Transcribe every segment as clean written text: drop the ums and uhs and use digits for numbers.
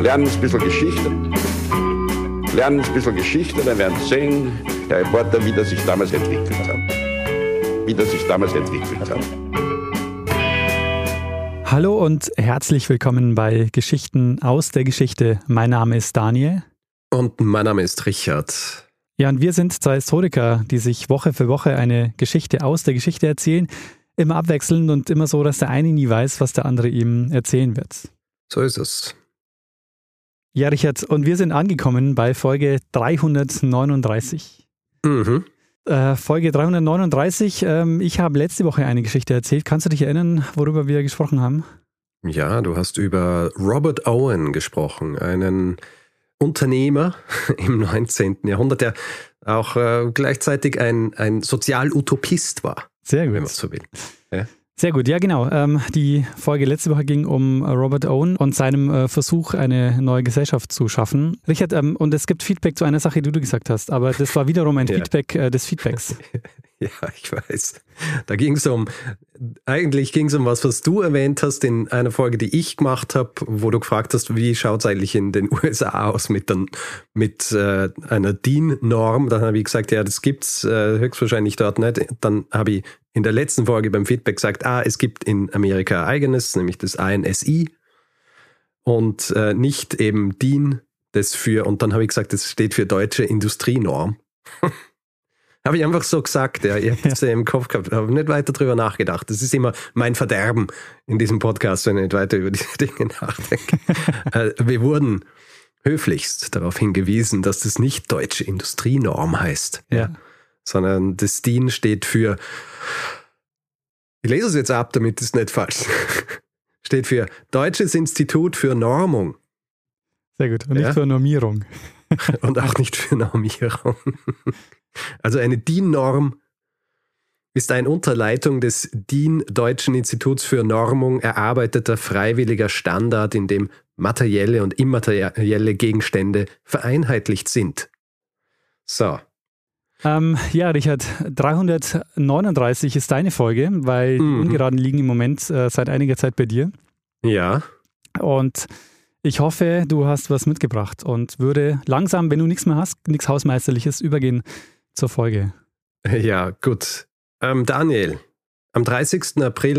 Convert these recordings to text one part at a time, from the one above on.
lernen ein bisschen Geschichte. Lernen ein bisschen Geschichte, dann werden Sie sehen, Herr Reporter, wie das sich damals entwickelt hat. Hallo und herzlich willkommen bei Geschichten aus der Geschichte. Mein Name ist Daniel. Und mein Name ist Richard. Ja, und wir sind zwei Historiker, die sich Woche für Woche eine Geschichte aus der Geschichte erzählen. Immer abwechselnd und immer so, dass der eine nie weiß, was der andere ihm erzählen wird. So ist es. Ja, Richard, und wir sind angekommen bei Folge 339. Folge 339. Ich habe letzte Woche eine Geschichte erzählt. Kannst du dich erinnern, worüber wir gesprochen haben? Ja, du hast über Robert Owen gesprochen, einen Unternehmer im 19. Jahrhundert, der auch gleichzeitig ein Sozialutopist war. Sehr gut. Wenn man so will. Ja. Sehr gut, ja genau. Die Folge letzte Woche ging um Robert Owen und seinem Versuch, eine neue Gesellschaft zu schaffen. Richard, und es gibt Feedback zu einer Sache, die du gesagt hast, aber das war wiederum ein Feedback des Feedbacks. Ja, ich weiß. Da ging es eigentlich ging es um was du erwähnt hast in einer Folge, die ich gemacht habe, wo du gefragt hast, wie schaut es eigentlich in den USA aus mit einer DIN-Norm. Dann habe ich gesagt, ja, das gibt es höchstwahrscheinlich dort nicht. Dann habe ich in der letzten Folge beim Feedback gesagt, es gibt in Amerika eigenes, nämlich das INSI und nicht eben DIN, und dann habe ich gesagt, das steht für Deutsche Industrienorm. Habe ich einfach so gesagt, ja. Ich habe es im Kopf gehabt, habe nicht weiter drüber nachgedacht. Das ist immer mein Verderben in diesem Podcast, wenn ich nicht weiter über diese Dinge nachdenke. Wir wurden höflichst darauf hingewiesen, dass das nicht Deutsche Industrienorm heißt, sondern das DIN steht für, ich lese es jetzt ab, damit es nicht falsch steht für Deutsches Institut für Normung. Sehr gut, und nicht für Normierung. Und auch nicht für Normierung. Also eine DIN-Norm ist ein unter Leitung des DIN Deutschen Instituts für Normung erarbeiteter freiwilliger Standard, in dem materielle und immaterielle Gegenstände vereinheitlicht sind. So. Ja, Richard, 339 ist deine Folge, weil die Ungeraden liegen im Moment seit einiger Zeit bei dir. Ja. Und ich hoffe, du hast was mitgebracht und würde langsam, wenn du nichts mehr hast, nichts Hausmeisterliches, übergehen zur Folge. Ja, gut. Daniel, am 30. April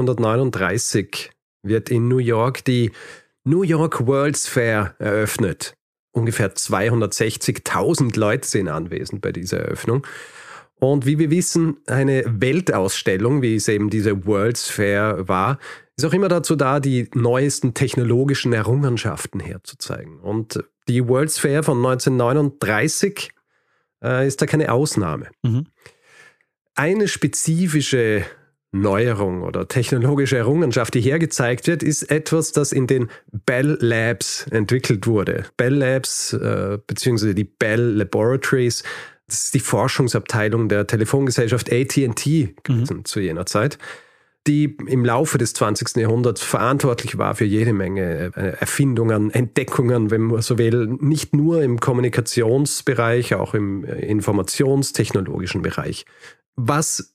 1939 wird in New York die New York World's Fair eröffnet. Ungefähr 260.000 Leute sind anwesend bei dieser Eröffnung. Und wie wir wissen, eine Weltausstellung, wie es eben diese World's Fair war, ist auch immer dazu da, die neuesten technologischen Errungenschaften herzuzeigen. Und die World's Fair von 1939 ist da keine Ausnahme. Eine spezifische Neuerung oder technologische Errungenschaft, die hergezeigt wird, ist etwas, das in den Bell Labs entwickelt wurde. Bell Labs beziehungsweise die Bell Laboratories, das ist die Forschungsabteilung der Telefongesellschaft AT&T gewesen zu jener Zeit, die im Laufe des 20. Jahrhunderts verantwortlich war für jede Menge Erfindungen, Entdeckungen, wenn man so will, nicht nur im Kommunikationsbereich, auch im informationstechnologischen Bereich. Was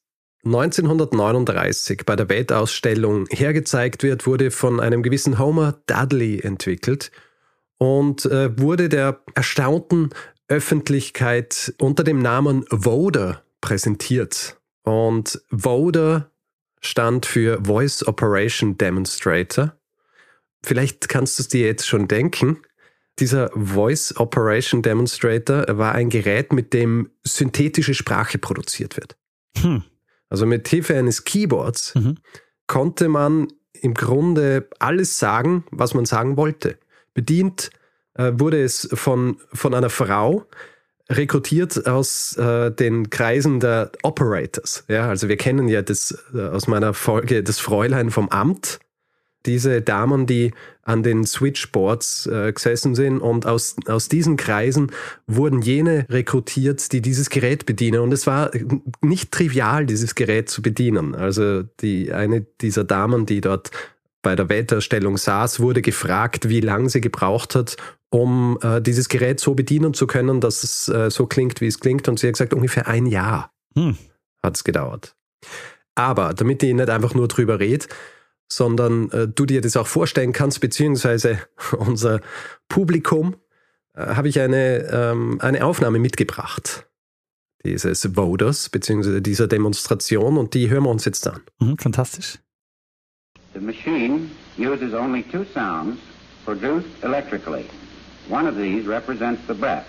1939 bei der Weltausstellung hergezeigt wird, wurde von einem gewissen Homer Dudley entwickelt und wurde der erstaunten Öffentlichkeit unter dem Namen Voder präsentiert. Und Voder stand für Voice Operation Demonstrator. Vielleicht kannst du es dir jetzt schon denken. Dieser Voice Operation Demonstrator war ein Gerät, mit dem synthetische Sprache produziert wird. Also mit Hilfe eines Keyboards konnte man im Grunde alles sagen, was man sagen wollte. Bedient wurde es von einer Frau, rekrutiert aus den Kreisen der Operators. Ja, also wir kennen ja das aus meiner Folge, das Fräulein vom Amt. Diese Damen, die an den Switchboards gesessen sind, und aus diesen Kreisen wurden jene rekrutiert, die dieses Gerät bedienen. Und es war nicht trivial, dieses Gerät zu bedienen. Also eine dieser Damen, die dort bei der Weltausstellung saß, wurde gefragt, wie lange sie gebraucht hat, um dieses Gerät so bedienen zu können, dass es so klingt, wie es klingt. Und sie hat gesagt, ungefähr 1 Jahr hat es gedauert. Aber damit ich nicht einfach nur drüber rede, sondern du dir das auch vorstellen kannst, beziehungsweise unser Publikum, habe ich eine Aufnahme mitgebracht. Dieses Voters, beziehungsweise dieser Demonstration, und die hören wir uns jetzt an. Fantastisch. The machine uses only two sounds produced electrically. One of these represents the breath.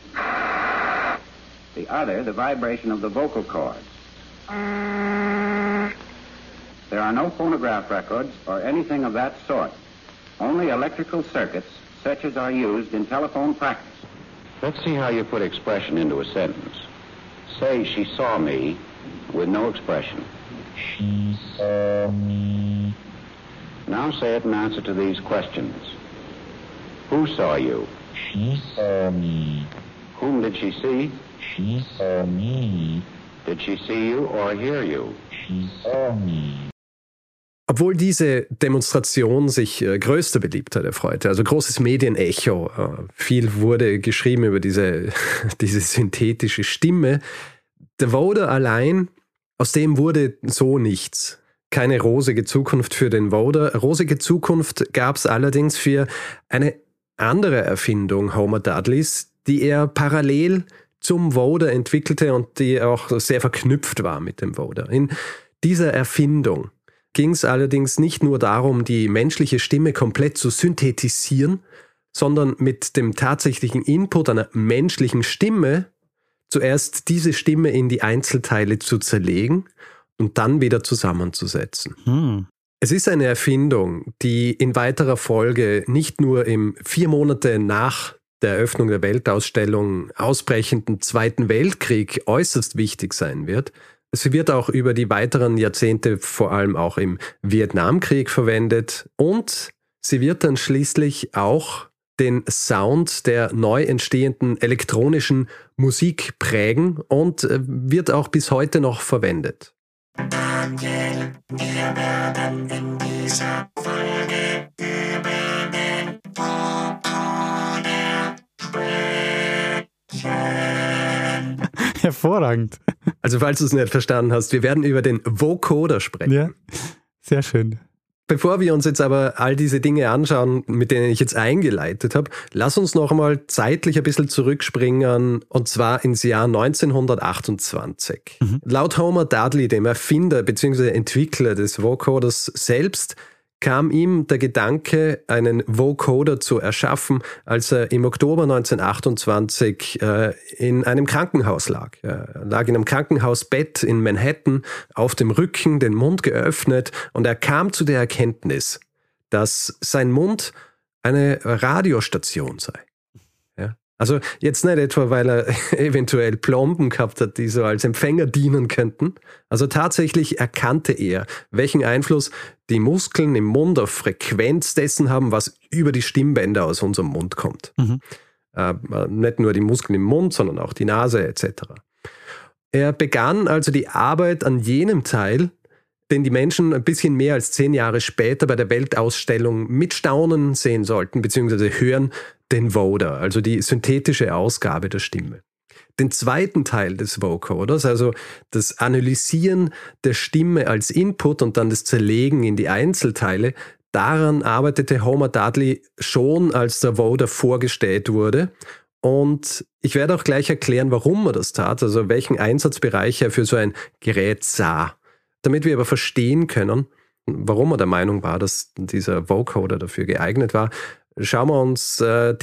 The other, the vibration of the vocal cords. There are no phonograph records or anything of that sort. Only electrical circuits such as are used in telephone practice. Let's see how you put expression into a sentence. Say, she saw me, with no expression. She saw me. Now say it in answer to these questions. Who saw you? She saw me. Whom did she see? She saw me. Did she see you or hear you? She saw me. Obwohl diese Demonstration sich größter Beliebtheit erfreute, also großes Medienecho, viel wurde geschrieben über diese synthetische Stimme, der Voder allein, aus dem wurde so nichts. Keine rosige Zukunft für den Voder. Rosige Zukunft gab es allerdings für eine andere Erfindung Homer Dudleys, die er parallel zum Voder entwickelte und die auch sehr verknüpft war mit dem Voder. In dieser Erfindung ging es allerdings nicht nur darum, die menschliche Stimme komplett zu synthetisieren, sondern mit dem tatsächlichen Input einer menschlichen Stimme zuerst diese Stimme in die Einzelteile zu zerlegen und dann wieder zusammenzusetzen. Es ist eine Erfindung, die in weiterer Folge nicht nur im 4 Monate nach der Eröffnung der Weltausstellung ausbrechenden Zweiten Weltkrieg äußerst wichtig sein wird. Sie wird auch über die weiteren Jahrzehnte vor allem auch im Vietnamkrieg verwendet und sie wird dann schließlich auch den Sound der neu entstehenden elektronischen Musik prägen und wird auch bis heute noch verwendet. Daniel, wir werden in dieser Folge über den Vocoder sprechen. Hervorragend. Also falls du es nicht verstanden hast, wir werden über den Vocoder sprechen. Ja, sehr schön. Bevor wir uns jetzt aber all diese Dinge anschauen, mit denen ich jetzt eingeleitet habe, lass uns noch einmal zeitlich ein bisschen zurückspringen, und zwar ins Jahr 1928. Laut Homer Dudley, dem Erfinder bzw. Entwickler des Vocoders selbst, kam ihm der Gedanke, einen Vocoder zu erschaffen, als er im Oktober 1928 in einem Krankenhaus lag. Er lag in einem Krankenhausbett in Manhattan, auf dem Rücken, den Mund geöffnet, und er kam zu der Erkenntnis, dass sein Mund eine Radiostation sei. Ja? Also jetzt nicht etwa, weil er eventuell Plomben gehabt hat, die so als Empfänger dienen könnten. Also tatsächlich erkannte er, welchen Einfluss die Muskeln im Mund auf Frequenz dessen haben, was über die Stimmbänder aus unserem Mund kommt. Nicht nur die Muskeln im Mund, sondern auch die Nase etc. Er begann also die Arbeit an jenem Teil, den die Menschen ein bisschen mehr als 10 Jahre später bei der Weltausstellung mit Staunen sehen sollten, beziehungsweise hören, den Voder, also die synthetische Ausgabe der Stimme. Den zweiten Teil des Vocoders, also das Analysieren der Stimme als Input und dann das Zerlegen in die Einzelteile, daran arbeitete Homer Dudley schon, als der Voder vorgestellt wurde. Und ich werde auch gleich erklären, warum er das tat, also welchen Einsatzbereich er für so ein Gerät sah. Damit wir aber verstehen können, warum er der Meinung war, dass dieser Vocoder dafür geeignet war, schauen wir uns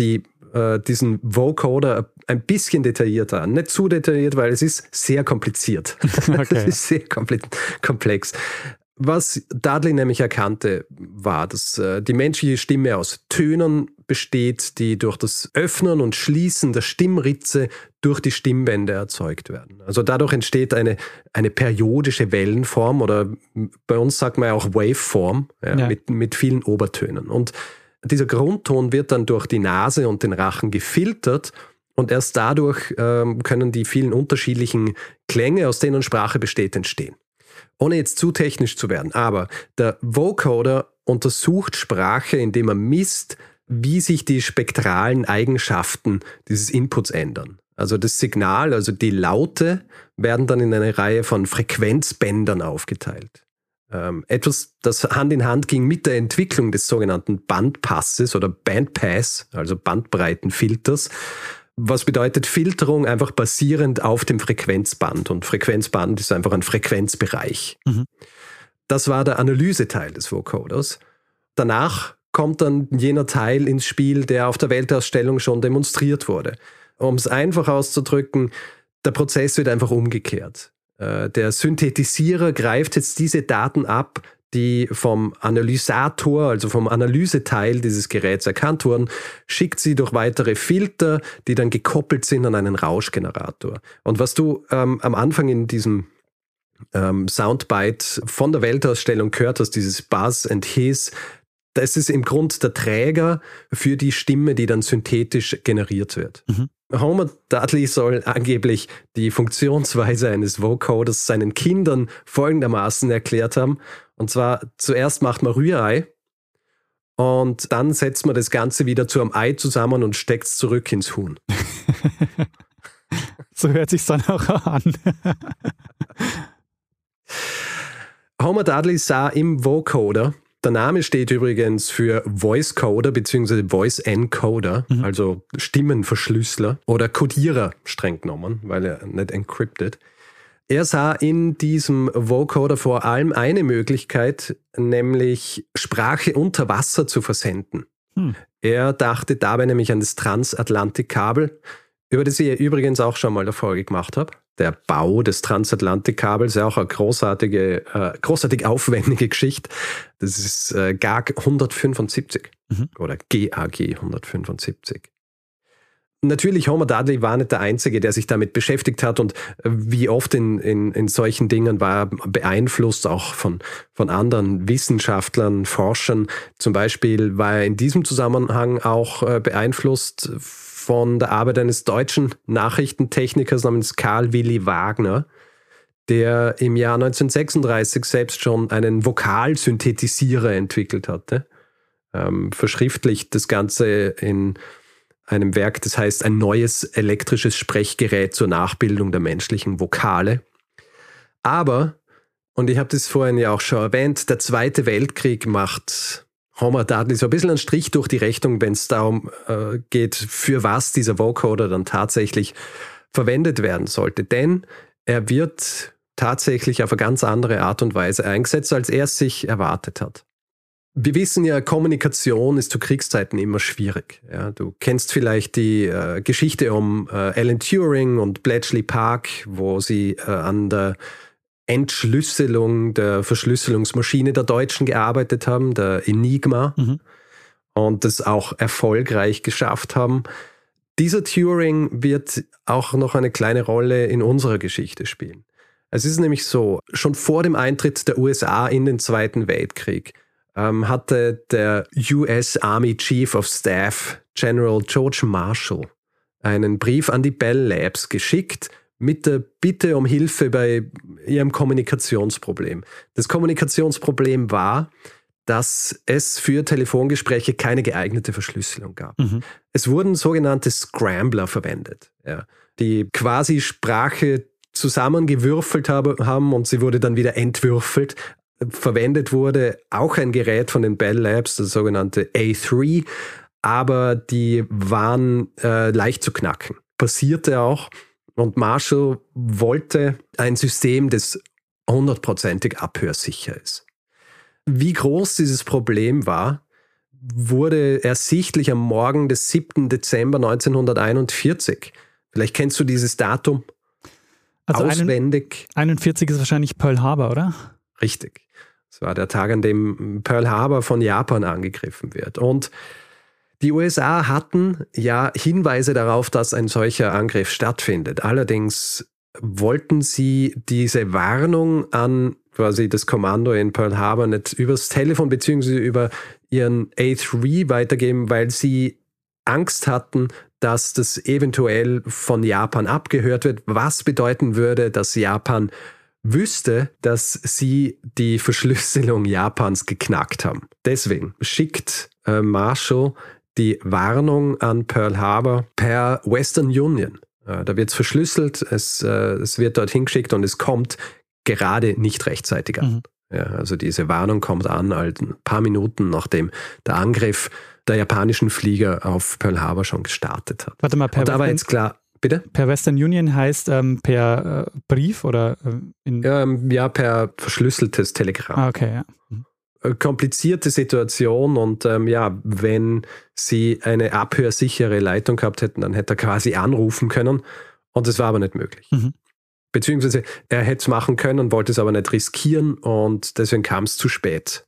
diesen Vocoder ein bisschen detaillierter an. Nicht zu detailliert, weil es ist sehr kompliziert. Okay. Es ist sehr komplex. Was Dudley nämlich erkannte, war, dass die menschliche Stimme aus Tönen besteht, die durch das Öffnen und Schließen der Stimmritze durch die Stimmbänder erzeugt werden. Also dadurch entsteht eine periodische Wellenform, oder bei uns sagt man ja auch Waveform, mit vielen Obertönen. Und dieser Grundton wird dann durch die Nase und den Rachen gefiltert, und erst dadurch können die vielen unterschiedlichen Klänge, aus denen Sprache besteht, entstehen. Ohne jetzt zu technisch zu werden, aber der Vocoder untersucht Sprache, indem er misst, wie sich die spektralen Eigenschaften dieses Inputs ändern. Also das Signal, also die Laute, werden dann in eine Reihe von Frequenzbändern aufgeteilt. Etwas, das Hand in Hand ging mit der Entwicklung des sogenannten Bandpasses oder Bandpass, also Bandbreitenfilters. Was bedeutet Filterung? Einfach basierend auf dem Frequenzband. Und Frequenzband ist einfach ein Frequenzbereich. Das war der Analyseteil des Vocoders. Danach kommt dann jener Teil ins Spiel, der auf der Weltausstellung schon demonstriert wurde. Um es einfach auszudrücken, der Prozess wird einfach umgekehrt. Der Synthetisierer greift jetzt diese Daten ab, die vom Analysator, also vom Analyseteil dieses Geräts erkannt wurden, schickt sie durch weitere Filter, die dann gekoppelt sind an einen Rauschgenerator. Und was du am Anfang in diesem Soundbite von der Weltausstellung gehört hast, dieses Buzz and Hiss, das ist im Grunde der Träger für die Stimme, die dann synthetisch generiert wird. Homer Dudley soll angeblich die Funktionsweise eines Vocoders seinen Kindern folgendermaßen erklärt haben. Und zwar, zuerst macht man Rührei und dann setzt man das Ganze wieder zu einem Ei zusammen und steckt es zurück ins Huhn. So hört sich's dann auch an. Homer Dudley sah im Vocoder, der Name steht übrigens für Voice Coder bzw. Voice Encoder, also Stimmenverschlüsseler oder Codierer streng genommen, weil er nicht encrypted. Er sah in diesem Vocoder vor allem eine Möglichkeit, nämlich Sprache unter Wasser zu versenden. Er dachte dabei nämlich an das Transatlantikkabel, über das ich übrigens auch schon mal eine Folge gemacht habe. Der Bau des Transatlantikkabels ist ja auch eine großartig aufwendige Geschichte. Das ist GAG 175 oder GAG 175. Natürlich, Homer Dudley war nicht der Einzige, der sich damit beschäftigt hat und wie oft in solchen Dingen war er beeinflusst, auch von anderen Wissenschaftlern, Forschern. Zum Beispiel war er in diesem Zusammenhang auch beeinflusst von der Arbeit eines deutschen Nachrichtentechnikers namens Karl Willi Wagner, der im Jahr 1936 selbst schon einen Vokalsynthetisierer entwickelt hatte. Verschriftlicht das Ganze in einem Werk, das heißt ein neues elektrisches Sprechgerät zur Nachbildung der menschlichen Vokale. Aber, und ich habe das vorhin ja auch schon erwähnt, der Zweite Weltkrieg macht Homer Dudley so ein bisschen einen Strich durch die Rechnung, wenn es darum geht, für was dieser Vocoder dann tatsächlich verwendet werden sollte. Denn er wird tatsächlich auf eine ganz andere Art und Weise eingesetzt, als er es sich erwartet hat. Wir wissen ja, Kommunikation ist zu Kriegszeiten immer schwierig. Ja, du kennst vielleicht die Geschichte um Alan Turing und Bletchley Park, wo sie an der Entschlüsselung der Verschlüsselungsmaschine der Deutschen gearbeitet haben, der Enigma, und das auch erfolgreich geschafft haben. Dieser Turing wird auch noch eine kleine Rolle in unserer Geschichte spielen. Es ist nämlich so, schon vor dem Eintritt der USA in den Zweiten Weltkrieg hatte der US Army Chief of Staff, General George Marshall, einen Brief an die Bell Labs geschickt mit der Bitte um Hilfe bei ihrem Kommunikationsproblem. Das Kommunikationsproblem war, dass es für Telefongespräche keine geeignete Verschlüsselung gab. Es wurden sogenannte Scrambler verwendet, die quasi Sprache zusammengewürfelt haben und sie wurde dann wieder entwürfelt. Verwendet wurde auch ein Gerät von den Bell Labs, das sogenannte A3, aber die waren leicht zu knacken. Passierte auch. Und Marshall wollte ein System, das 100%ig abhörsicher ist. Wie groß dieses Problem war, wurde ersichtlich am Morgen des 7. Dezember 1941. Vielleicht kennst du dieses Datum auswendig. 41 ist wahrscheinlich Pearl Harbor, oder? Richtig. Das war der Tag, an dem Pearl Harbor von Japan angegriffen wird. Und die USA hatten ja Hinweise darauf, dass ein solcher Angriff stattfindet. Allerdings wollten sie diese Warnung an quasi das Kommando in Pearl Harbor nicht übers Telefon bzw. über ihren A3 weitergeben, weil sie Angst hatten, dass das eventuell von Japan abgehört wird, was bedeuten würde, dass Japan wüsste, dass sie die Verschlüsselung Japans geknackt haben. Deswegen schickt Marshall die Warnung an Pearl Harbor per Western Union. Da wird es verschlüsselt, es wird dorthin geschickt und es kommt gerade nicht rechtzeitig an. Ja, also diese Warnung kommt an, halt ein paar Minuten nachdem der Angriff der japanischen Flieger auf Pearl Harbor schon gestartet hat. Warte mal, und da war jetzt klar, bitte? Per Western Union heißt per Brief oder ja, per verschlüsseltes Telegramm. Ah, okay, ja. Komplizierte Situation und wenn sie eine abhörsichere Leitung gehabt hätten, dann hätte er quasi anrufen können und das war aber nicht möglich. Beziehungsweise er hätte es machen können, wollte es aber nicht riskieren und deswegen kam es zu spät.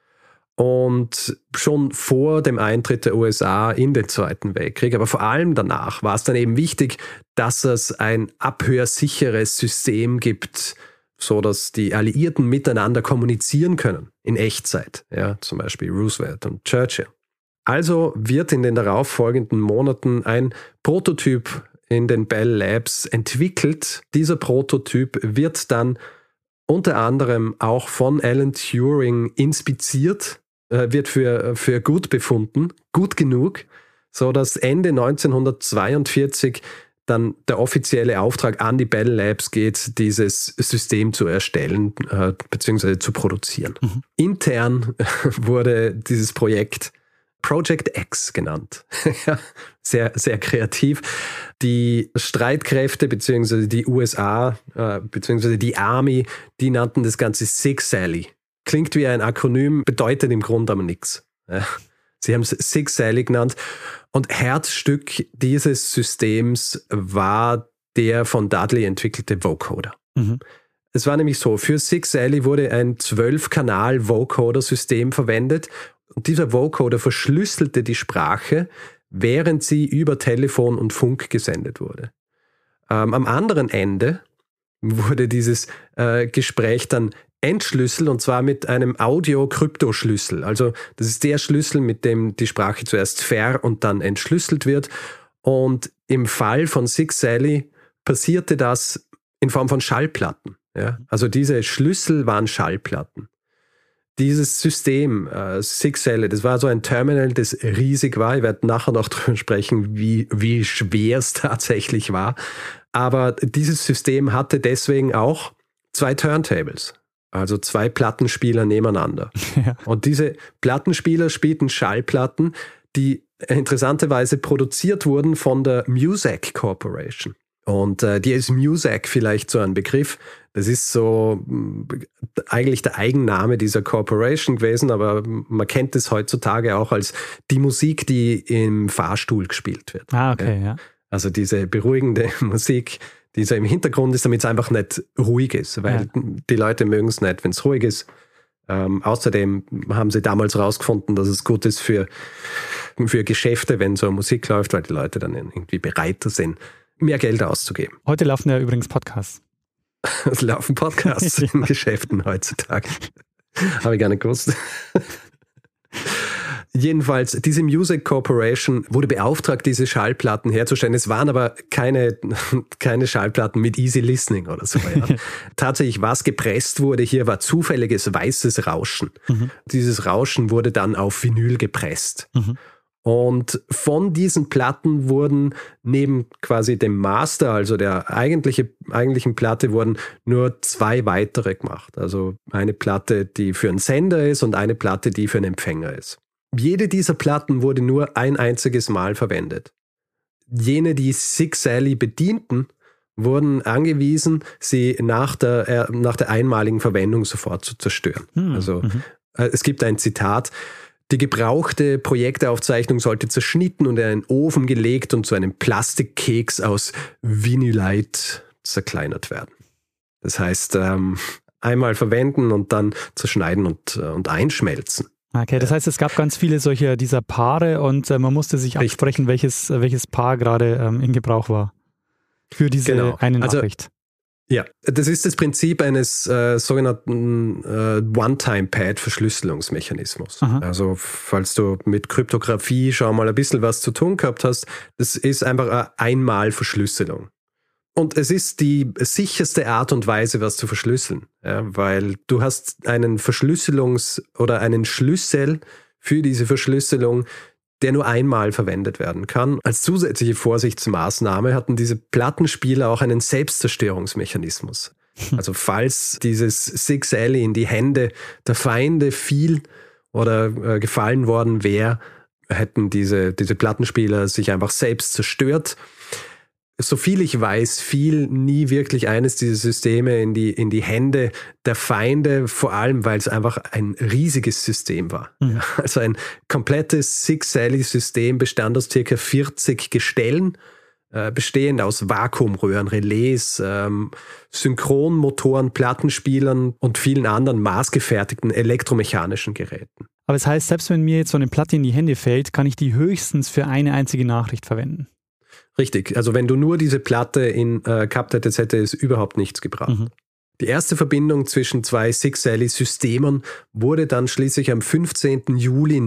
Und schon vor dem Eintritt der USA in den Zweiten Weltkrieg, aber vor allem danach, war es dann eben wichtig, dass es ein abhörsicheres System gibt, so dass die Alliierten miteinander kommunizieren können in Echtzeit. Ja, zum Beispiel Roosevelt und Churchill. Also wird in den darauffolgenden Monaten ein Prototyp in den Bell Labs entwickelt. Dieser Prototyp wird dann unter anderem auch von Alan Turing inspiziert, wird für gut befunden, gut genug, so dass Ende 1942 dann der offizielle Auftrag an die Bell Labs geht, dieses System zu erstellen bzw. zu produzieren. Intern wurde dieses Projekt Project X genannt. Sehr, sehr kreativ. Die Streitkräfte bzw. die USA bzw. die Army, die nannten das Ganze Sig Sally. Klingt wie ein Akronym, bedeutet im Grunde aber nichts. Sie haben es Sig Sally genannt. Und Herzstück dieses Systems war der von Dudley entwickelte Vocoder. Es war nämlich so, für Sig Sally wurde ein 12-Kanal-Vocoder-System verwendet und dieser Vocoder verschlüsselte die Sprache, während sie über Telefon und Funk gesendet wurde. Am anderen Ende wurde dieses Gespräch dann entschlüsselt und zwar mit einem Audio-Kryptoschlüssel. Also das ist der Schlüssel, mit dem die Sprache zuerst ver- und dann entschlüsselt wird. Und im Fall von Sig Sally passierte das in Form von Schallplatten. Ja? Also diese Schlüssel waren Schallplatten. Dieses System, Sig Sally, das war so ein Terminal, das riesig war. Ich werde nachher noch darüber sprechen, wie schwer es tatsächlich war. Aber dieses System hatte deswegen auch 2 Turntables. Also 2 Plattenspieler nebeneinander. Ja. Und diese Plattenspieler spielten Schallplatten, die interessanterweise produziert wurden von der Muzak Corporation. Und die ist Muzak vielleicht so ein Begriff. Das ist so eigentlich der Eigenname dieser Corporation gewesen, aber man kennt es heutzutage auch als die Musik, die im Fahrstuhl gespielt wird. Ah, okay, ja. Also diese beruhigende Musik, die so im Hintergrund ist, damit es einfach nicht ruhig ist, weil die Leute mögen es nicht, wenn es ruhig ist. Außerdem haben sie damals herausgefunden, dass es gut ist für Geschäfte, wenn so Musik läuft, weil die Leute dann irgendwie bereiter sind, mehr Geld auszugeben. Heute laufen ja übrigens Podcasts. Es laufen Podcasts in Geschäften heutzutage. Habe ich gar nicht gewusst. Jedenfalls, diese Music Corporation wurde beauftragt, diese Schallplatten herzustellen. Es waren aber keine Schallplatten mit Easy Listening oder so. Ja. Tatsächlich, was gepresst wurde hier, war zufälliges weißes Rauschen. Dieses Rauschen wurde dann auf Vinyl gepresst. Und von diesen Platten wurden neben quasi dem Master, also der eigentlichen Platte, wurden nur 2 weitere gemacht. Also eine Platte, die für einen Sender ist und eine Platte, die für einen Empfänger ist. Jede dieser Platten wurde nur ein einziges Mal verwendet. Jene, die Sig Sally bedienten, wurden angewiesen, sie nach der einmaligen Verwendung sofort zu zerstören. Es gibt ein Zitat: Die gebrauchte Projektaufzeichnung sollte zerschnitten und in einen Ofen gelegt und zu einem Plastikkeks aus Vinylite zerkleinert werden. Das heißt, einmal verwenden und dann zerschneiden und einschmelzen. Okay, das heißt, es gab ganz viele dieser Paare und man musste sich absprechen, welches Paar gerade in Gebrauch war für diese eine Nachricht. Ja, das ist das Prinzip eines sogenannten One-Time-Pad-Verschlüsselungsmechanismus. Also falls du mit Kryptographie schon mal ein bisschen was zu tun gehabt hast, das ist einfach eine Einmal-Verschlüsselung. Und es ist die sicherste Art und Weise, was zu verschlüsseln, ja, weil du hast einen oder einen Schlüssel für diese Verschlüsselung, der nur einmal verwendet werden kann. Als zusätzliche Vorsichtsmaßnahme hatten diese Plattenspieler auch einen Selbstzerstörungsmechanismus. Also falls dieses 6 Alley in die Hände der Feinde fiel oder gefallen worden wäre, hätten diese Plattenspieler sich einfach selbst zerstört. Soviel ich weiß, fiel nie wirklich eines dieser Systeme in die Hände der Feinde, vor allem, weil es einfach ein riesiges System war. Mhm. Also ein komplettes 6 Alley-System bestand aus ca. 40 Gestellen, bestehend aus Vakuumröhren, Relais, Synchronmotoren, Plattenspielern und vielen anderen maßgefertigten elektromechanischen Geräten. Aber das heißt, selbst wenn mir jetzt so eine Platte in die Hände fällt, kann ich die höchstens für eine einzige Nachricht verwenden. Richtig, also wenn du nur diese Platte gehabt hättest, hätte es überhaupt nichts gebracht. Mhm. Die erste Verbindung zwischen 2 6 Alley-Systemen wurde dann schließlich am 15. Juli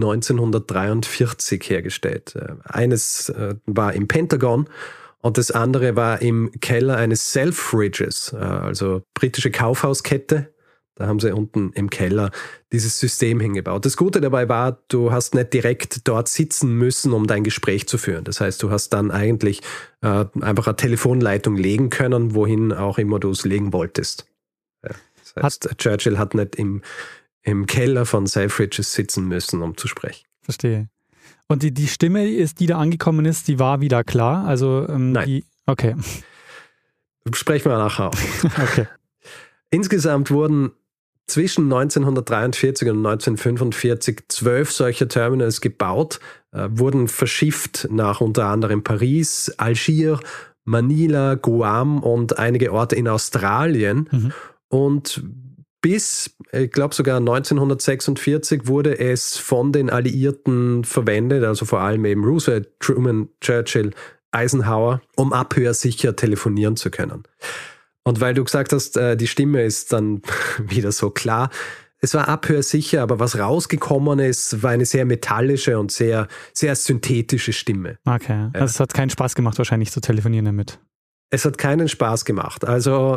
1943 hergestellt. Eines war im Pentagon und das andere war im Keller eines Selfridges, also britische Kaufhauskette. Da haben sie unten im Keller dieses System hingebaut. Das Gute dabei war, du hast nicht direkt dort sitzen müssen, um dein Gespräch zu führen. Das heißt, du hast dann eigentlich einfach eine Telefonleitung legen können, wohin auch immer du es legen wolltest. Ja, das heißt, Churchill hat nicht im Keller von Selfridges sitzen müssen, um zu sprechen. Verstehe. Und die Stimme, die da angekommen ist, die war wieder klar? Also, nein. Okay. Sprechen wir nachher auf. Okay. Insgesamt wurden zwischen 1943 und 1945 12 solcher Terminals gebaut, wurden verschifft nach unter anderem Paris, Algier, Manila, Guam und einige Orte in Australien. Mhm. Und bis, ich glaube sogar 1946, wurde es von den Alliierten verwendet, also vor allem eben Roosevelt, Truman, Churchill, Eisenhower, um abhörsicher telefonieren zu können. Und weil du gesagt hast, die Stimme ist dann wieder so klar, es war abhörsicher, aber was rausgekommen ist, war eine sehr metallische und sehr, sehr synthetische Stimme. Okay, also es hat keinen Spaß gemacht wahrscheinlich zu telefonieren damit. Es hat keinen Spaß gemacht. Also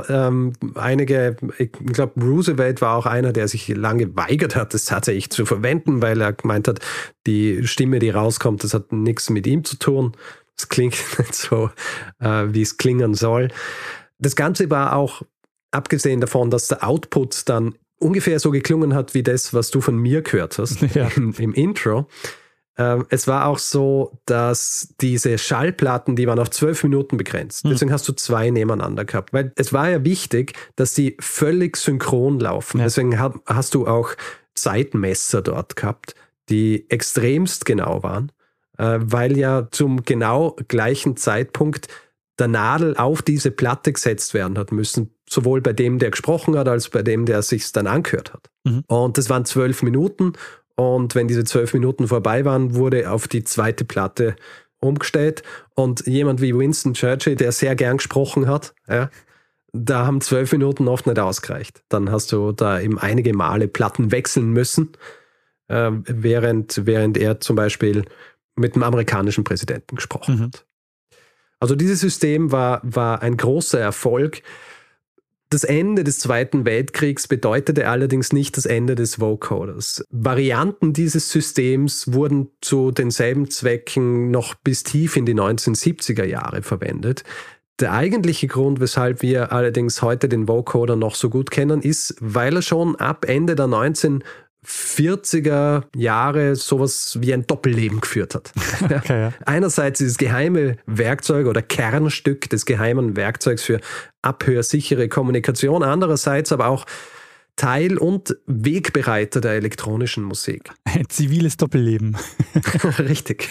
ich glaube, Roosevelt war auch einer, der sich lange geweigert hat, das tatsächlich zu verwenden, weil er gemeint hat, die Stimme, die rauskommt, das hat nichts mit ihm zu tun. Es klingt nicht so, wie es klingen soll. Das Ganze war auch, abgesehen davon, dass der Output dann ungefähr so geklungen hat, wie das, was du von mir gehört hast, ja, im Intro. Es war auch so, dass diese Schallplatten, die waren auf 12 Minuten begrenzt. Deswegen hast du 2 nebeneinander gehabt. Weil es war ja wichtig, dass die völlig synchron laufen. Ja. Deswegen hast du auch Zeitmesser dort gehabt, die extremst genau waren, weil ja zum genau gleichen Zeitpunkt der Nadel auf diese Platte gesetzt werden hat müssen, sowohl bei dem, der gesprochen hat, als bei dem, der sich's dann angehört hat. Mhm. Und das waren 12 Minuten und wenn diese 12 Minuten vorbei waren, wurde auf die zweite Platte umgestellt und jemand wie Winston Churchill, der sehr gern gesprochen hat, ja, da haben 12 Minuten oft nicht ausgereicht. Dann hast du da eben einige Male Platten wechseln müssen, während er zum Beispiel mit dem amerikanischen Präsidenten gesprochen hat. Also dieses System war ein großer Erfolg. Das Ende des Zweiten Weltkriegs bedeutete allerdings nicht das Ende des Vocoders. Varianten dieses Systems wurden zu denselben Zwecken noch bis tief in die 1970er Jahre verwendet. Der eigentliche Grund, weshalb wir allerdings heute den Vocoder noch so gut kennen, ist, weil er schon ab Ende der 1940er Jahre sowas wie ein Doppelleben geführt hat. Okay, ja. Einerseits dieses geheime Werkzeug oder Kernstück des geheimen Werkzeugs für abhörsichere Kommunikation, andererseits aber auch Teil und Wegbereiter der elektronischen Musik. Ein ziviles Doppelleben. Richtig.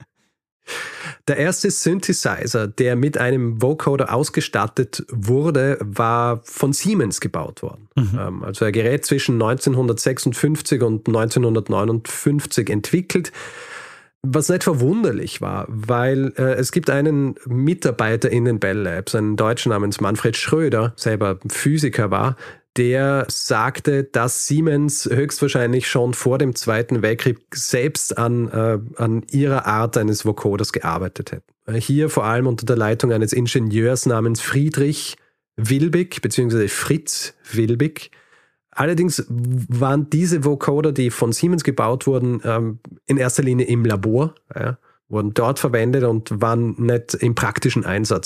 Der erste Synthesizer, der mit einem Vocoder ausgestattet wurde, war von Siemens gebaut worden. Mhm. Also ein Gerät zwischen 1956 und 1959 entwickelt, was nicht verwunderlich war, weil es gibt einen Mitarbeiter in den Bell Labs, einen Deutschen namens Manfred Schröder, selber Physiker war, der sagte, dass Siemens höchstwahrscheinlich schon vor dem Zweiten Weltkrieg selbst an ihrer Art eines Vocoders gearbeitet hätte. Hier vor allem unter der Leitung eines Ingenieurs namens Friedrich Wilbig bzw. Fritz Wilbig. Allerdings waren diese Vocoder, die von Siemens gebaut wurden, in erster Linie im Labor, wurden dort verwendet und waren nicht im praktischen Einsatz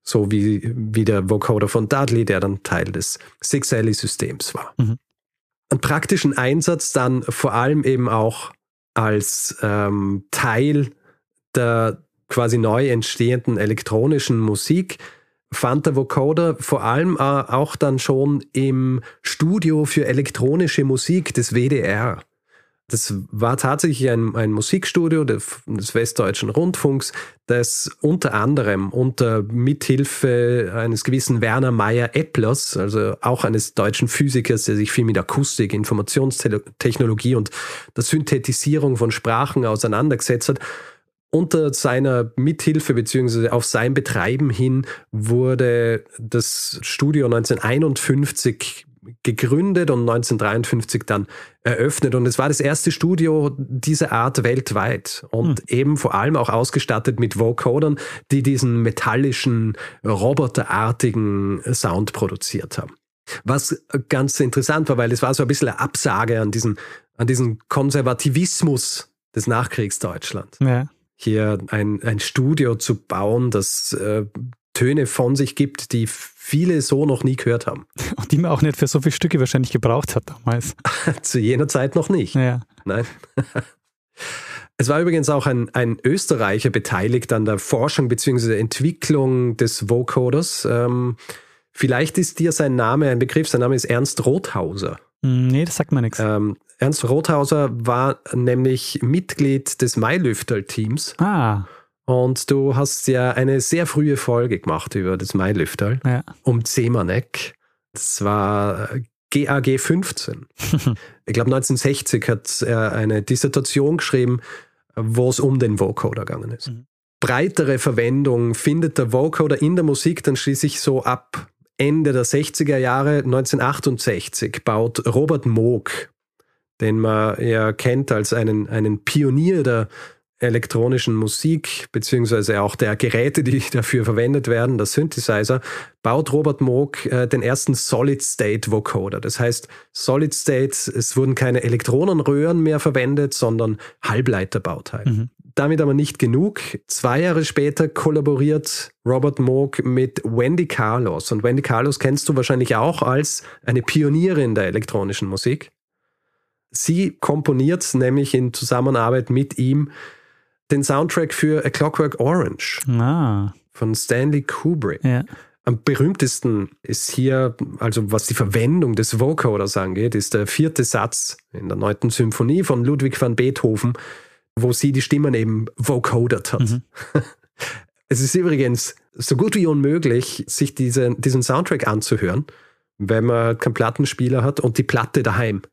So wie der Vocoder von Dudley, der dann Teil des 6-Alley-Systems war. Mhm. Einen praktischen Einsatz dann vor allem eben auch als Teil der quasi neu entstehenden elektronischen Musik fand der Vocoder vor allem auch dann schon im Studio für elektronische Musik des WDR. Das war tatsächlich ein Musikstudio des Westdeutschen Rundfunks, das unter anderem unter Mithilfe eines gewissen Werner Meyer-Epplers, also auch eines deutschen Physikers, der sich viel mit Akustik, Informationstechnologie und der Synthetisierung von Sprachen auseinandergesetzt hat, unter seiner Mithilfe bzw. auf sein Betreiben hin wurde das Studio 1951 gegründet und 1953 dann eröffnet. Und es war das erste Studio dieser Art weltweit und eben vor allem auch ausgestattet mit Vocodern, die diesen metallischen, roboterartigen Sound produziert haben. Was ganz interessant war, weil es war so ein bisschen eine Absage an diesen Konservativismus des Nachkriegsdeutschland. Ja. Hier ein Studio zu bauen, das Töne von sich gibt, die viele so noch nie gehört haben. Und die man auch nicht für so viele Stücke wahrscheinlich gebraucht hat damals. Zu jener Zeit noch nicht. Ja. Nein. Es war übrigens auch ein Österreicher beteiligt an der Forschung bzw. Entwicklung des Vocoders. Vielleicht ist dir sein Name ein Begriff. Sein Name ist Ernst Rothauser. Nee, das sagt mir nichts. Ernst Rothauser war nämlich Mitglied des Mailüfterl-Teams. Ah. Und du hast ja eine sehr frühe Folge gemacht über das Mailüfterl, um Zemanek. Das war GAG 15. Ich glaube 1960 hat er eine Dissertation geschrieben, wo es um den Vocoder gegangen ist. Mhm. Breitere Verwendung findet der Vocoder in der Musik dann schließlich so ab Ende der 60er Jahre. 1968 baut Robert Moog, den man ja kennt als einen Pionier der elektronischen Musik, beziehungsweise auch der Geräte, die dafür verwendet werden, der Synthesizer, baut Robert Moog den ersten Solid-State-Vocoder. Das heißt, Solid-State, es wurden keine Elektronenröhren mehr verwendet, sondern Halbleiterbauteile. Mhm. Damit aber nicht genug. 2 Jahre später kollaboriert Robert Moog mit Wendy Carlos. Und Wendy Carlos kennst du wahrscheinlich auch als eine Pionierin der elektronischen Musik. Sie komponiert nämlich in Zusammenarbeit mit ihm den Soundtrack für A Clockwork Orange von Stanley Kubrick. Ja. Am berühmtesten ist hier, also was die Verwendung des Vocoders angeht, ist der 4. Satz in der 9. Symphonie von Ludwig van Beethoven, wo sie die Stimmen eben vocodert hat. Mhm. Es ist übrigens so gut wie unmöglich, sich diesen Soundtrack anzuhören, wenn man keinen Plattenspieler hat und die Platte daheim.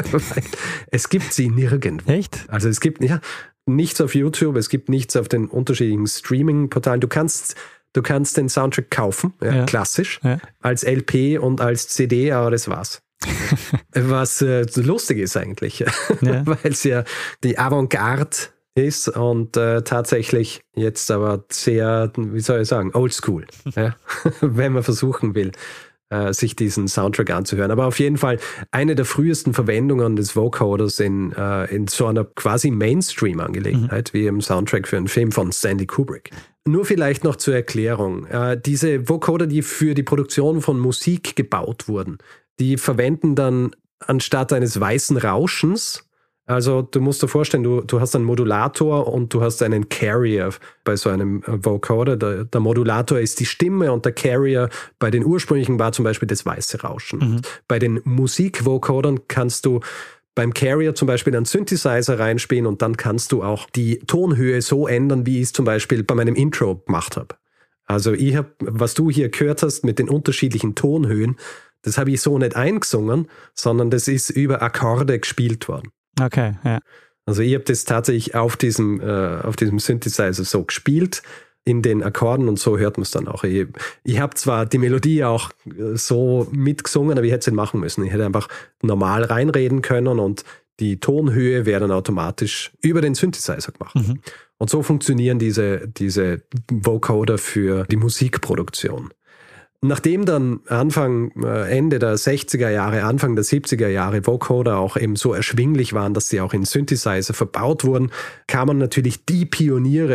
Es gibt sie nirgendwo. Echt? Also es gibt nichts auf YouTube, es gibt nichts auf den unterschiedlichen Streaming-Portalen. Du kannst den Soundtrack kaufen, klassisch, als LP und als CD, aber das war's. Was lustig ist eigentlich, weil es ja die Avantgarde ist und tatsächlich jetzt aber sehr, wie soll ich sagen, oldschool, wenn man versuchen will, sich diesen Soundtrack anzuhören. Aber auf jeden Fall eine der frühesten Verwendungen des Vocoders in so einer quasi Mainstream-Angelegenheit, wie im Soundtrack für einen Film von Stanley Kubrick. Nur vielleicht noch zur Erklärung. Diese Vocoder, die für die Produktion von Musik gebaut wurden, die verwenden dann anstatt eines weißen Rauschens, also du musst dir vorstellen, du hast einen Modulator und du hast einen Carrier bei so einem Vocoder. Der Modulator ist die Stimme und der Carrier bei den ursprünglichen war zum Beispiel das weiße Rauschen. Mhm. Bei den Musik-Vocodern kannst du beim Carrier zum Beispiel einen Synthesizer reinspielen und dann kannst du auch die Tonhöhe so ändern, wie ich es zum Beispiel bei meinem Intro gemacht habe. Also was du hier gehört hast mit den unterschiedlichen Tonhöhen, das habe ich so nicht eingesungen, sondern das ist über Akkorde gespielt worden. Okay, ja. Also ich habe das tatsächlich auf diesem Synthesizer so gespielt, in den Akkorden und so hört man es dann auch. Ich habe zwar die Melodie auch so mitgesungen, aber ich hätte es nicht machen müssen. Ich hätte einfach normal reinreden können und die Tonhöhe wäre dann automatisch über den Synthesizer gemacht. Mhm. Und so funktionieren diese Vocoder für die Musikproduktion. Nachdem dann Ende der 60er Jahre, Anfang der 70er Jahre Vocoder auch eben so erschwinglich waren, dass sie auch in Synthesizer verbaut wurden, kamen natürlich die Pioniere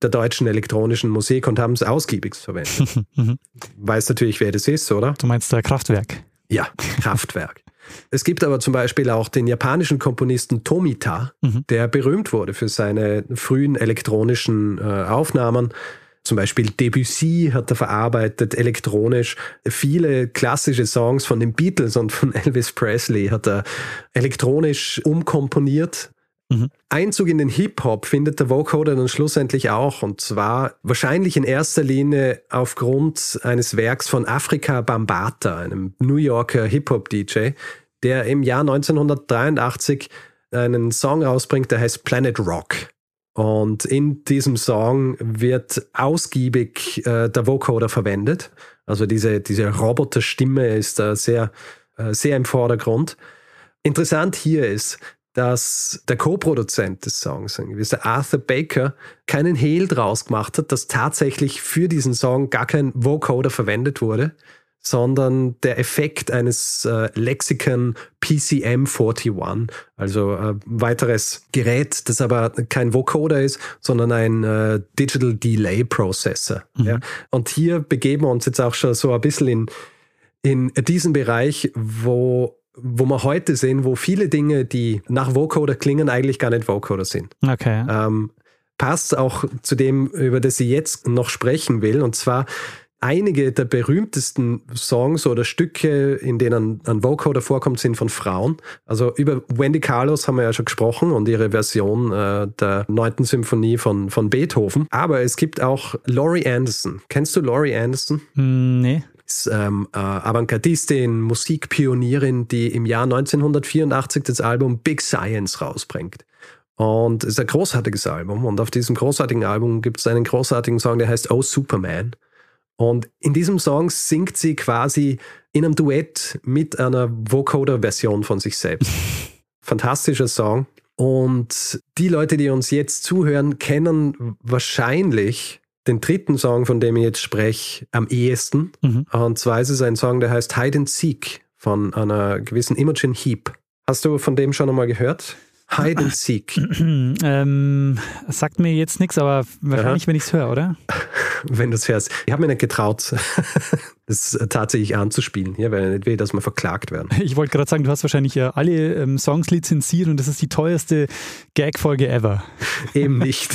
der deutschen elektronischen Musik und haben es ausgiebig verwendet. Weißt natürlich, wer das ist, oder? Du meinst Kraftwerk? Ja, Kraftwerk. Es gibt aber zum Beispiel auch den japanischen Komponisten Tomita, der berühmt wurde für seine frühen elektronischen Aufnahmen. Zum Beispiel Debussy hat er verarbeitet, elektronisch. Viele klassische Songs von den Beatles und von Elvis Presley hat er elektronisch umkomponiert. Einzug in den Hip-Hop findet der Vocoder dann schlussendlich auch, und zwar wahrscheinlich in erster Linie aufgrund eines Werks von Afrika Bambaataa, einem New Yorker Hip-Hop-DJ, der im Jahr 1983 einen Song rausbringt, der heißt Planet Rock. Und in diesem Song wird ausgiebig der Vocoder verwendet. Also diese Roboterstimme ist da sehr im Vordergrund. Interessant hier ist, dass der Co-Produzent des Songs, der Arthur Baker, keinen Hehl draus gemacht hat, dass tatsächlich für diesen Song gar kein Vocoder verwendet wurde, sondern der Effekt eines Lexicon PCM41, also ein weiteres Gerät, das aber kein Vocoder ist, sondern ein Digital Delay Processor. Ja? Und hier begeben wir uns jetzt auch schon so ein bisschen in diesen Bereich, wo wir heute sehen, wo viele Dinge, die nach Vocoder klingen, eigentlich gar nicht Vocoder sind. Okay. Passt auch zu dem, über das ich jetzt noch sprechen will, und zwar einige der berühmtesten Songs oder Stücke, in denen ein Vocoder vorkommt, sind von Frauen. Also über Wendy Carlos haben wir ja schon gesprochen und ihre Version der 9. Symphonie von Beethoven. Aber es gibt auch Laurie Anderson. Kennst du Laurie Anderson? Nee. Ist Avantgardistin, Musikpionierin, die im Jahr 1984 das Album Big Science rausbringt. Und es ist ein großartiges Album. Und auf diesem großartigen Album gibt es einen großartigen Song, der heißt Oh Superman. Und in diesem Song singt sie quasi in einem Duett mit einer Vocoder-Version von sich selbst. Fantastischer Song. Und die Leute, die uns jetzt zuhören, kennen wahrscheinlich den dritten Song, von dem ich jetzt spreche, am ehesten. Und zwar ist es ein Song, der heißt Hide and Seek von einer gewissen Imogen Heap. Hast du von dem schon einmal gehört? Hide and Seek. Sagt mir jetzt nichts, aber wahrscheinlich, wenn ich es höre, oder? Wenn du es hörst. Ich habe mir nicht getraut, das tatsächlich anzuspielen, ja, weil ich nicht will, dass wir verklagt werden. Ich wollte gerade sagen, du hast wahrscheinlich alle Songs lizenziert und das ist die teuerste Gag-Folge ever. Eben nicht.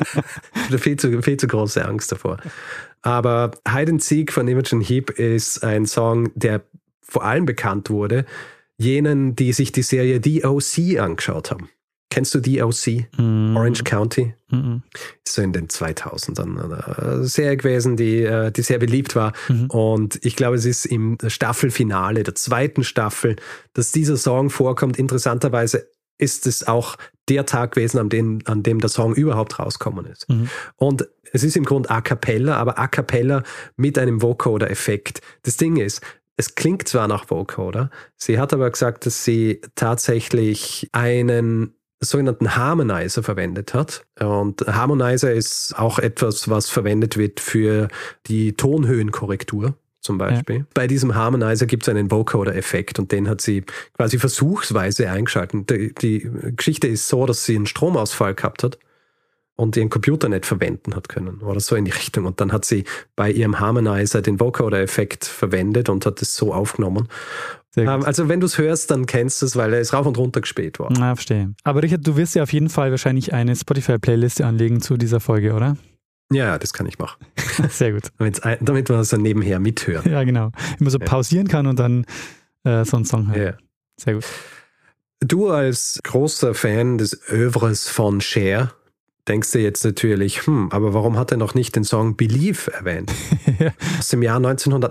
Ich habe viel zu große Angst davor. Aber Hide and Seek von Imogen Heap ist ein Song, der vor allem bekannt wurde jenen, die sich die Serie DOC angeschaut haben. Kennst du DOC? Orange County? Ist so in den 2000ern eine Serie gewesen, die sehr beliebt war. Und ich glaube, es ist im Staffelfinale der 2. Staffel, dass dieser Song vorkommt. Interessanterweise ist es auch der Tag gewesen, an dem der Song überhaupt rausgekommen ist. Und es ist im Grunde A Cappella, aber A Cappella mit einem Vocoder-Effekt. Das Ding ist, es klingt zwar nach Vocoder, sie hat aber gesagt, dass sie tatsächlich einen sogenannten Harmonizer verwendet hat. Und Harmonizer ist auch etwas, was verwendet wird für die Tonhöhenkorrektur zum Beispiel. Ja. Bei diesem Harmonizer gibt es einen Vocoder-Effekt und den hat sie quasi versuchsweise eingeschaltet. Die Geschichte ist so, dass sie einen Stromausfall gehabt hat und ihren Computer nicht verwenden hat können oder so in die Richtung. Und dann hat sie bei ihrem Harmonizer den Vocoder-Effekt verwendet und hat es so aufgenommen. Also wenn du es hörst, dann kennst du es, weil er ist rauf und runter gespielt worden. Na, verstehe. Aber Richard, du wirst ja auf jeden Fall wahrscheinlich eine Spotify-Playliste anlegen zu dieser Folge, oder? Ja, das kann ich machen. Sehr gut. Damit man das dann nebenher mithören. Ja, genau. Immer so pausieren kann und dann so einen Song hören. Ja. Sehr gut. Du als großer Fan des Œuvres von Cher denkst du jetzt natürlich, aber warum hat er noch nicht den Song Believe erwähnt? Aus dem Jahr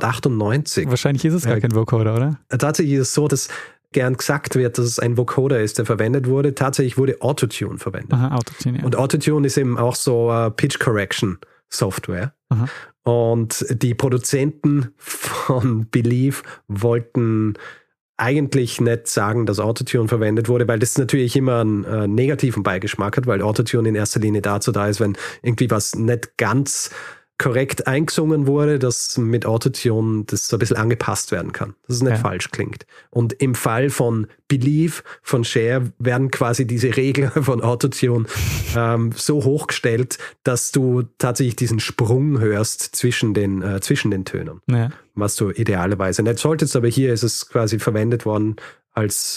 1998. Wahrscheinlich ist es gar kein Vocoder, oder? Tatsächlich ist es so, dass gern gesagt wird, dass es ein Vocoder ist, der verwendet wurde. Tatsächlich wurde Autotune verwendet. Aha, Autotune, ja. Und Autotune ist eben auch so Pitch Correction Software. Aha. Und die Produzenten von Believe wollten eigentlich nicht sagen, dass Autotune verwendet wurde, weil das natürlich immer einen negativen Beigeschmack hat, weil Autotune in erster Linie dazu da ist, wenn irgendwie was nicht ganz korrekt eingesungen wurde, dass mit Autotune das so ein bisschen angepasst werden kann, dass es nicht falsch klingt. Und im Fall von Believe von Cher werden quasi diese Regeln von Autotune so hochgestellt, dass du tatsächlich diesen Sprung hörst zwischen den Tönen. Ja. Was du idealerweise nicht solltest, aber hier ist es quasi verwendet worden als,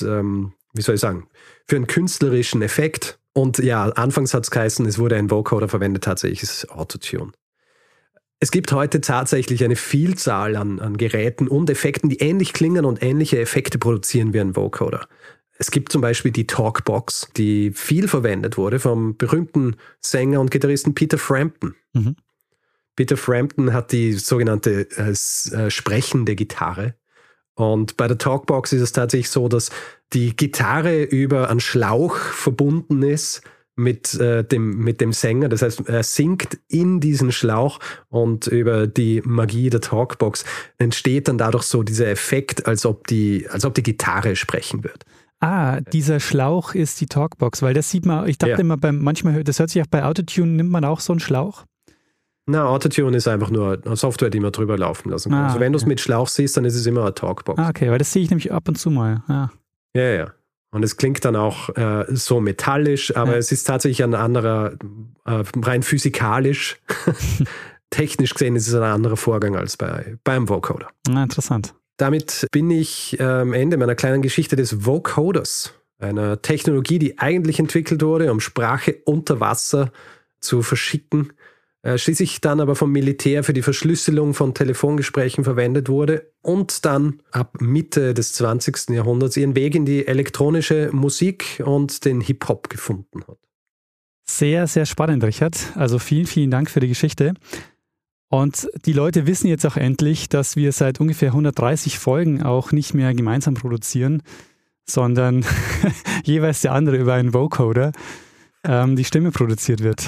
für einen künstlerischen Effekt. Und ja, anfangs hat es geheißen, es wurde ein Vocoder verwendet, tatsächlich ist es Autotune. Es gibt heute tatsächlich eine Vielzahl an Geräten und Effekten, die ähnlich klingen und ähnliche Effekte produzieren wie ein Vocoder. Es gibt zum Beispiel die Talkbox, die viel verwendet wurde vom berühmten Sänger und Gitarristen Peter Frampton. Mhm. Peter Frampton hat die sogenannte sprechende Gitarre. Und bei der Talkbox ist es tatsächlich so, dass die Gitarre über einen Schlauch verbunden ist mit dem Sänger. Das heißt, er singt in diesen Schlauch und über die Magie der Talkbox entsteht dann dadurch so dieser Effekt, als ob die Gitarre sprechen wird. Ah, dieser Schlauch ist die Talkbox, weil das sieht man, ich dachte immer, manchmal, das hört sich auch bei Autotune, nimmt man auch so einen Schlauch? Na, Autotune ist einfach nur eine Software, die man drüber laufen lassen kann. Also wenn du es mit Schlauch siehst, dann ist es immer eine Talkbox. Ah, okay, weil das sehe ich nämlich ab und zu mal. Ja. Und es klingt dann auch so metallisch, aber es ist tatsächlich ein anderer, rein physikalisch, technisch gesehen ist es ein anderer Vorgang als beim Vocoder. Ah, interessant. Damit bin ich am Ende meiner kleinen Geschichte des Vocoders, einer Technologie, die eigentlich entwickelt wurde, um Sprache unter Wasser zu verschicken, schließlich dann aber vom Militär für die Verschlüsselung von Telefongesprächen verwendet wurde und dann ab Mitte des 20. Jahrhunderts ihren Weg in die elektronische Musik und den Hip-Hop gefunden hat. Sehr, sehr spannend, Richard. Also vielen, vielen Dank für die Geschichte. Und die Leute wissen jetzt auch endlich, dass wir seit ungefähr 130 Folgen auch nicht mehr gemeinsam produzieren, sondern jeweils der andere über einen Vocoder die Stimme produziert wird.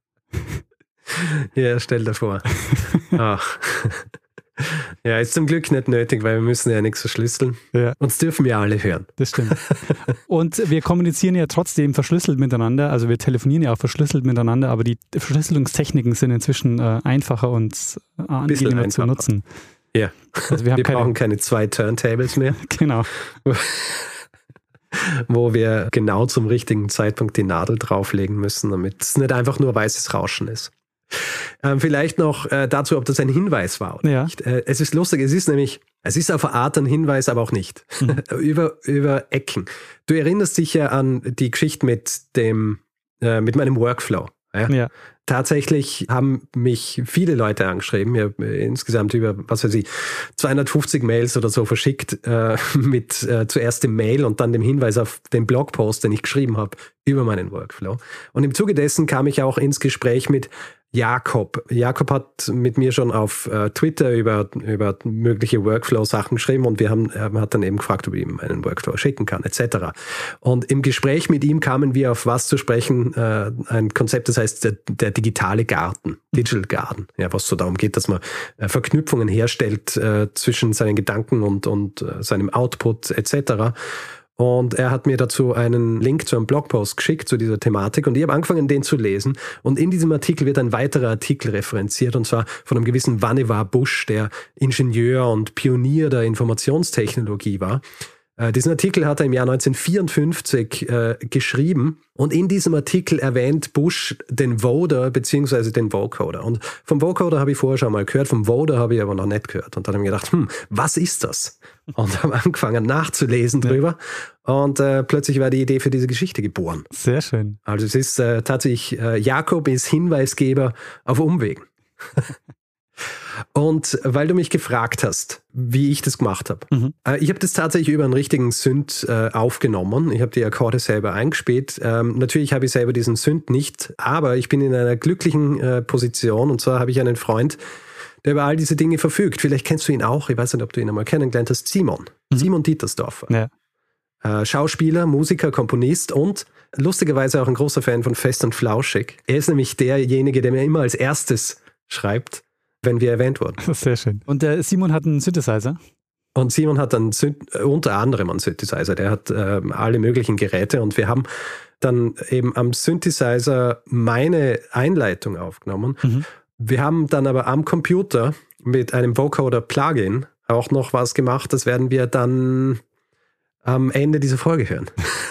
Ja, stell dir vor. Ach. Ja, ist zum Glück nicht nötig, weil wir müssen ja nichts verschlüsseln. Ja. Uns dürfen ja alle hören. Das stimmt. Und wir kommunizieren ja trotzdem verschlüsselt miteinander. Also wir telefonieren ja auch verschlüsselt miteinander, aber die Verschlüsselungstechniken sind inzwischen einfacher und angenehmer zu nutzen. Ja, also wir brauchen keine 2 Turntables mehr. Genau. Wo wir genau zum richtigen Zeitpunkt die Nadel drauflegen müssen, damit es nicht einfach nur weißes Rauschen ist. Vielleicht noch dazu, ob das ein Hinweis war oder nicht. Es ist lustig, es ist auf eine Art ein Hinweis, aber auch nicht. Über Ecken. Du erinnerst dich ja an die Geschichte mit meinem Workflow. Ja? Tatsächlich haben mich viele Leute angeschrieben. Ich habe insgesamt über, 250 Mails oder so verschickt mit zuerst dem Mail und dann dem Hinweis auf den Blogpost, den ich geschrieben habe über meinen Workflow. Und im Zuge dessen kam ich auch ins Gespräch mit Jakob. Jakob hat mit mir schon auf Twitter über mögliche Workflow-Sachen geschrieben und er hat dann eben gefragt, ob ich ihm einen Workflow schicken kann, etc. Und im Gespräch mit ihm kamen wir auf was zu sprechen, ein Konzept, das heißt der digitale Garten, Digital Garden, ja, was so darum geht, dass man Verknüpfungen herstellt zwischen seinen Gedanken und seinem Output, etc. Und er hat mir dazu einen Link zu einem Blogpost geschickt zu dieser Thematik und ich habe angefangen, den zu lesen. Und in diesem Artikel wird ein weiterer Artikel referenziert und zwar von einem gewissen Vannevar Bush, der Ingenieur und Pionier der Informationstechnologie war. Diesen Artikel hat er im Jahr 1954 geschrieben und in diesem Artikel erwähnt Bush den Voder bzw. den Vocoder. Und vom Vocoder habe ich vorher schon mal gehört, vom Voder habe ich aber noch nicht gehört. Und dann habe ich gedacht, was ist das? Und habe angefangen nachzulesen drüber und plötzlich war die Idee für diese Geschichte geboren. Sehr schön. Also es ist tatsächlich, Jakob ist Hinweisgeber auf Umwegen. Und weil du mich gefragt hast, wie ich das gemacht habe. Ich habe das tatsächlich über einen richtigen Synth aufgenommen. Ich habe die Akkorde selber eingespielt. Natürlich habe ich selber diesen Synth nicht, aber ich bin in einer glücklichen Position und zwar habe ich einen Freund, der über all diese Dinge verfügt. Vielleicht kennst du ihn auch, ich weiß nicht, ob du ihn einmal kennengelernt hast, Simon Dietersdorfer. Ja. Schauspieler, Musiker, Komponist und lustigerweise auch ein großer Fan von Fest und Flauschig. Er ist nämlich derjenige, der mir immer als erstes schreibt, wenn wir erwähnt wurden. Sehr schön. Und der Simon hat einen Synthesizer? Und Simon hat dann unter anderem einen Synthesizer. Der hat alle möglichen Geräte und wir haben dann eben am Synthesizer meine Einleitung aufgenommen. Wir haben dann aber am Computer mit einem Vocoder-Plugin auch noch was gemacht. Das werden wir dann am Ende dieser Folge hören.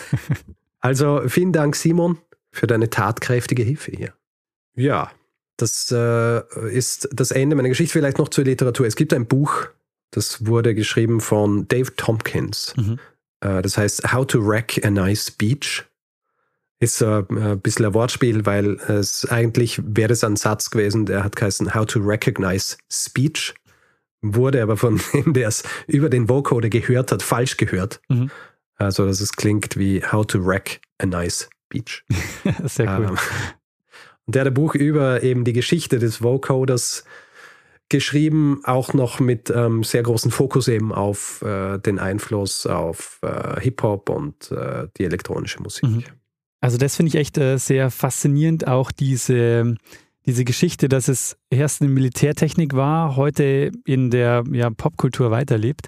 Also vielen Dank, Simon, für deine tatkräftige Hilfe hier. Ja, das ist das Ende meiner Geschichte. Vielleicht noch zur Literatur. Es gibt ein Buch, das wurde geschrieben von Dave Tompkins. Das heißt How to Wreck a Nice Speech. Ist ein bisschen ein Wortspiel, weil es eigentlich wäre es ein Satz gewesen, der hat geheißen How to Recognize Speech. Wurde aber von dem, der es über den Vocoder gehört hat, falsch gehört. Also, dass es klingt wie How to Wreck a Nice Speech. Sehr cool. Und der hat ein Buch über eben die Geschichte des Vocoders geschrieben, auch noch mit sehr großen Fokus eben auf den Einfluss auf Hip-Hop und die elektronische Musik. Also das finde ich echt sehr faszinierend, auch diese Geschichte, dass es erst eine Militärtechnik war, heute in der Popkultur weiterlebt.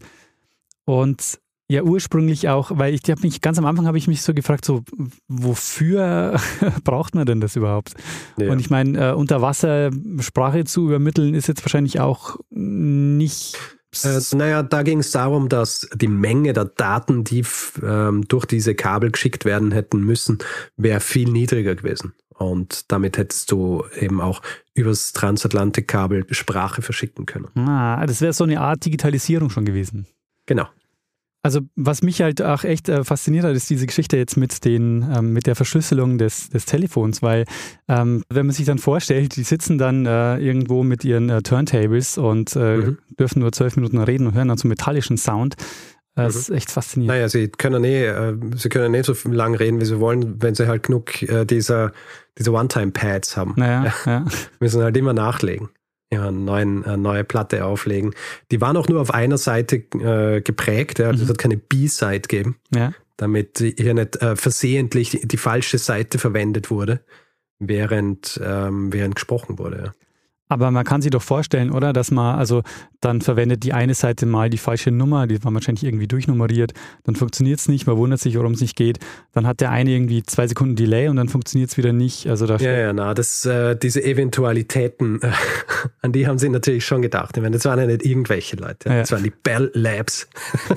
Und ja, ursprünglich auch, weil ich habe mich ganz am Anfang habe ich mich so gefragt, so wofür braucht man denn das überhaupt? Ja. Und ich meine, unter Wasser Sprache zu übermitteln ist jetzt wahrscheinlich auch nicht. Da ging es darum, dass die Menge der Daten, die durch diese Kabel geschickt werden hätten müssen, wäre viel niedriger gewesen. Und damit hättest du eben auch übers Transatlantikkabel Sprache verschicken können. Das wäre so eine Art Digitalisierung schon gewesen. Genau. Also was mich halt auch echt fasziniert hat, ist diese Geschichte jetzt mit der Verschlüsselung des Telefons, weil wenn man sich dann vorstellt, die sitzen dann irgendwo mit ihren Turntables und dürfen nur 12 Minuten reden und hören dann so metallischen Sound. Das ist echt faszinierend. Naja, sie können nicht so lang reden, wie sie wollen, wenn sie halt genug diese One-Time-Pads haben. Ja. Müssen halt immer nachlegen. Ja, eine neue Platte auflegen. Die waren auch nur auf einer Seite geprägt. Ja. Es hat keine B-Side gegeben, damit hier nicht versehentlich die falsche Seite verwendet wurde, während gesprochen wurde. Ja. Aber man kann sich doch vorstellen, oder, dass man, also dann verwendet die eine Seite mal die falsche Nummer, die war wahrscheinlich irgendwie durchnummeriert, dann funktioniert es nicht, man wundert sich, warum es nicht geht. Dann hat der eine irgendwie 2 Sekunden Delay und dann funktioniert es wieder nicht. Also diese Eventualitäten, an die haben sie natürlich schon gedacht. Ich meine, das waren ja nicht irgendwelche Leute, das waren die Bell Labs.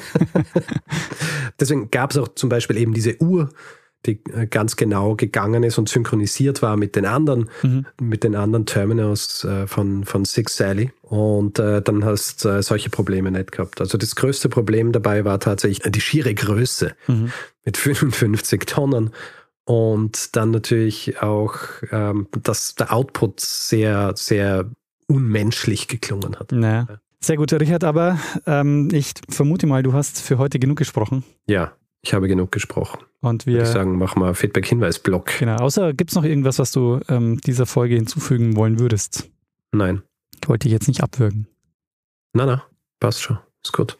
Deswegen gab es auch zum Beispiel eben diese Uhr, die ganz genau gegangen ist und synchronisiert war mit den anderen Terminals von Sig Sally. Und dann hast du solche Probleme nicht gehabt. Also das größte Problem dabei war tatsächlich die schiere Größe mit 55 Tonnen. Und dann natürlich auch, dass der Output sehr, sehr unmenschlich geklungen hat. Naja. Sehr gut, Richard, aber ich vermute mal, du hast für heute genug gesprochen. Ja. Ich habe genug gesprochen. Und würde ich sagen, mach mal Feedback-Hinweis-Block. Genau, außer gibt es noch irgendwas, was du dieser Folge hinzufügen wollen würdest? Nein. Ich wollte dich jetzt nicht abwürgen. Na, passt schon. Ist gut.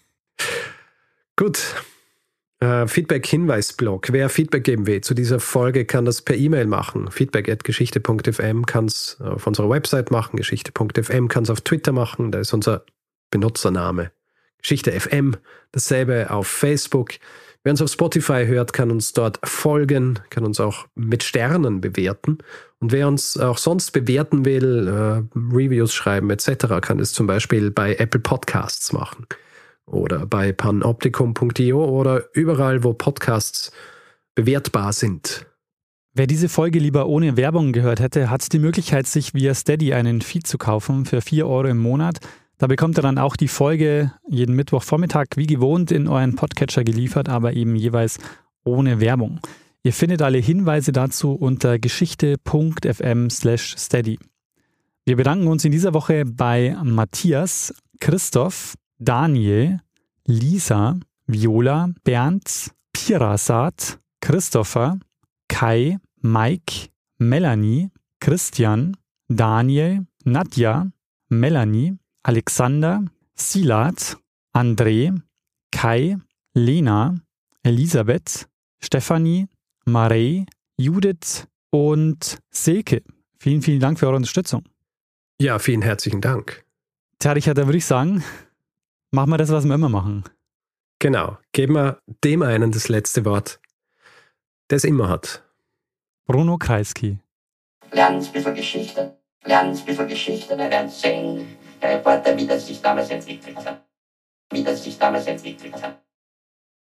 Gut. Feedback-Hinweis-Block. Wer Feedback geben will zu dieser Folge, kann das per E-Mail machen. feedback@geschichte.fm, kann es auf unserer Website machen. Geschichte.fm, kann es auf Twitter machen. Da ist unser Benutzername. Geschichte FM. Dasselbe auf Facebook. Wer uns auf Spotify hört, kann uns dort folgen, kann uns auch mit Sternen bewerten. Und wer uns auch sonst bewerten will, Reviews schreiben etc., kann es zum Beispiel bei Apple Podcasts machen oder bei panoptikum.io oder überall, wo Podcasts bewertbar sind. Wer diese Folge lieber ohne Werbung gehört hätte, hat die Möglichkeit, sich via Steady einen Feed zu kaufen für 4 € im Monat. Da bekommt ihr dann auch die Folge jeden Mittwochvormittag wie gewohnt in euren Podcatcher geliefert, aber eben jeweils ohne Werbung. Ihr findet alle Hinweise dazu unter geschichte.fm/steady. Wir bedanken uns in dieser Woche bei Matthias, Christoph, Daniel, Lisa, Viola, Bernd, Pirasat, Christopher, Kai, Mike, Melanie, Christian, Daniel, Nadja, Melanie, Alexander, Silat, André, Kai, Lena, Elisabeth, Stefanie, Marei, Judith und Silke. Vielen, vielen Dank für eure Unterstützung. Ja, vielen herzlichen Dank. Tja, Richard, dann würde ich sagen, machen wir das, was wir immer machen. Genau, geben wir dem einen das letzte Wort, der es immer hat. Bruno Kreisky. Lernen ein bisschen Geschichte. lernen ein bisschen Geschichte, wir werden sehen, der Reporter, wie das sich damals entwickelt hat.